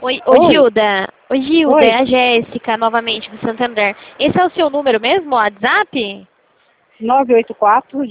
Ô Oi, Gilda, oi, é a Jéssica novamente do Santander. Esse é o seu número mesmo, WhatsApp? 984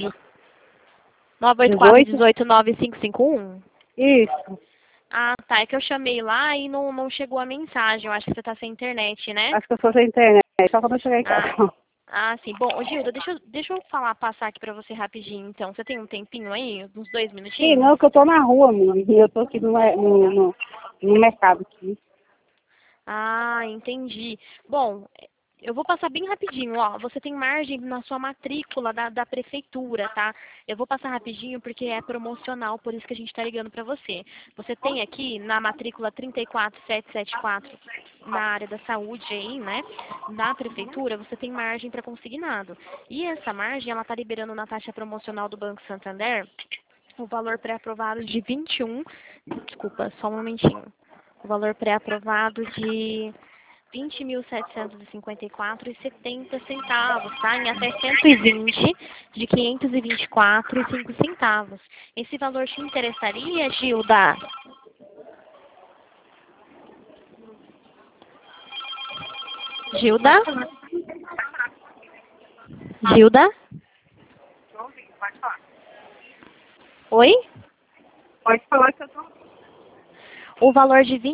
18. 984-18-9551? Isso, Ah, tá. É que eu chamei lá e não chegou a mensagem. Eu acho que você tá sem internet, né? acho que eu sou da internet, só quando eu chegar em casa. Ah, sim. Bom, ô, Gilda, deixa eu passar aqui pra você rapidinho, então. Você tem um tempinho aí? Uns 2 minutinhos? Sim, não, que eu tô na rua, mano, e eu tô aqui no mercado aqui. Ah, entendi. Bom, eu vou passar bem rapidinho, ó. Você tem margem na sua matrícula da prefeitura, tá? Eu vou passar rapidinho porque é promocional, por isso que a gente está ligando para você. Você tem aqui na matrícula 34774, na área da saúde aí, né? Na prefeitura, você tem margem para consignado. E essa margem, ela tá liberando na taxa promocional do Banco Santander o valor pré-aprovado de 21, desculpa, só um momentinho. O valor pré-aprovado de 20.754,70 tá? Em até 120 de 524,05. Esse valor te interessaria, Gilda? Gilda? Gilda? Oi? Pode falar que eu tô... O valor de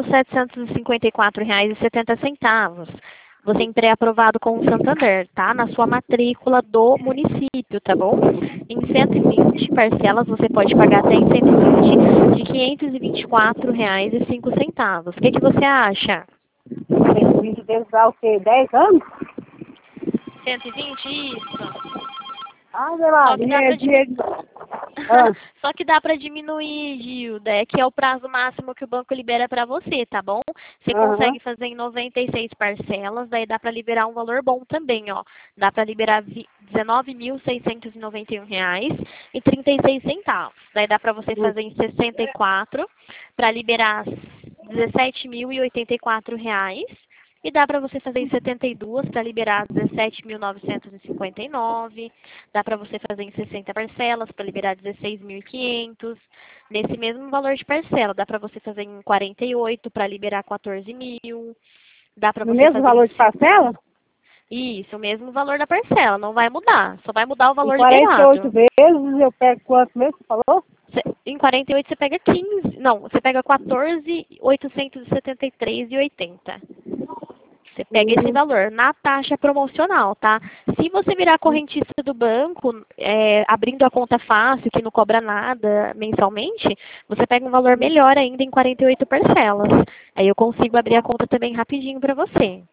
R$ 20.754,70. Você tem pré-aprovado com o Santander, tá? Na sua matrícula do município, tá bom? Em 120 parcelas, você pode pagar até em 120 de R$ 524,05. O que você acha? Esse vídeo deles dá o quê? 10 anos? 120, isso. Ah, Só que dá Maria, é para dinheiro. Ah, Só que dá para diminuir, Gilda, é que é o prazo máximo que o banco libera para você, tá bom? Você aham. consegue fazer em 96 parcelas, daí dá para liberar um valor bom também, ó. Dá para liberar R$ 19.691,36. Daí dá para você fazer em 64 para liberar R$ 17.084. E dá para você fazer em 72 para liberar 17.959. Dá para você fazer em 60 parcelas para liberar 16.500. Nesse mesmo valor de parcela, dá para você fazer em 48 para liberar 14.000. Dá para No você mesmo fazer em valor de parcela? isso, o mesmo valor da parcela, não vai mudar, só vai mudar o Em valor 48 liberado. vezes eu pego quanto mesmo, você falou? Em 48 você pega 15, não, você pega 14.873,80. Você pega esse Hum, valor na taxa promocional, tá? Se você virar correntista do banco, abrindo a conta fácil, que não cobra nada mensalmente, você pega um valor melhor ainda em 48 parcelas. Aí eu consigo abrir a conta também rapidinho para você.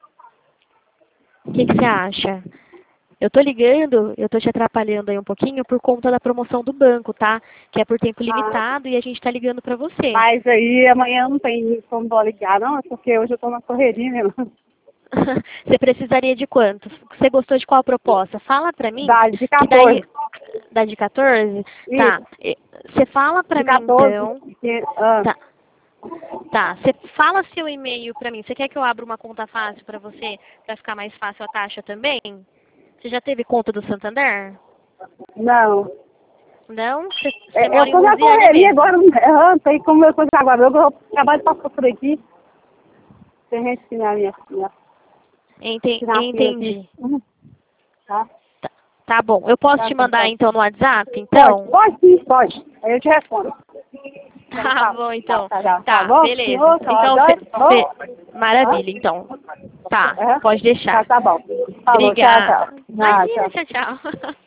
O que você acha? Eu tô ligando, eu tô te atrapalhando aí um pouquinho por conta da promoção do banco, tá? Que é por tempo ah, limitado e a gente tá ligando para você. mas aí amanhã não tem como vou ligar, não, é porque hoje eu tô na correria mesmo. Você precisaria de quantos? Você gostou de qual proposta? Fala pra mim, Dá de que daí 14. da de 14? Tá. Isso, Você fala pra de mim 14. então. Ah, Tá. Tá. Você fala seu e-mail pra mim. Você quer que eu abra uma conta fácil pra você, pra ficar mais fácil a taxa também? Você já teve conta do Santander? não. Não? Você Eu mora em tô na Lusiânia correria mesmo? agora, não tem como eu coisa agora. Eu trabalho pra por aqui. Tem gente que na fila aqui. Entendi. Tá? Tá, tá bom. Eu posso Tá, te tá, mandar tá. então no WhatsApp, Pode, então? pode sim, pode. Aí eu te respondo. Então, Tá tá, bom, tá, então. tá, tá, tá Tá, bom? beleza. Senhor, tá Então, jóia? Tá bom? Hã? maravilha, então. Tá, É? pode Tá, deixar. tá bom. Falou, tchau, tchau. Obrigada. Ah, Imagina, tchau. tchau, tchau.